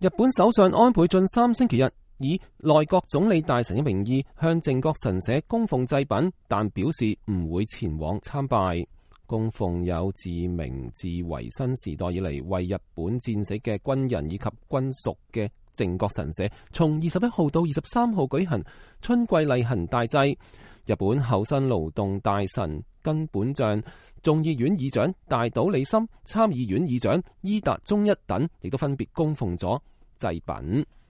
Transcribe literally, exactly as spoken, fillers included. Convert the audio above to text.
日本首相安倍晉三星期日以內閣總理大臣嘅名義向靖國神社供奉祭品，但表示唔會前往參拜。供奉有自明治維新時代以嚟為日本戰死嘅軍人以及軍屬嘅靖國神社，從二十一號到二十三號舉行春季例行大祭。日本厚生勞動大臣根本像、眾議院議長大島理森、參議院議長伊達忠一等，亦都分別供奉咗祭品。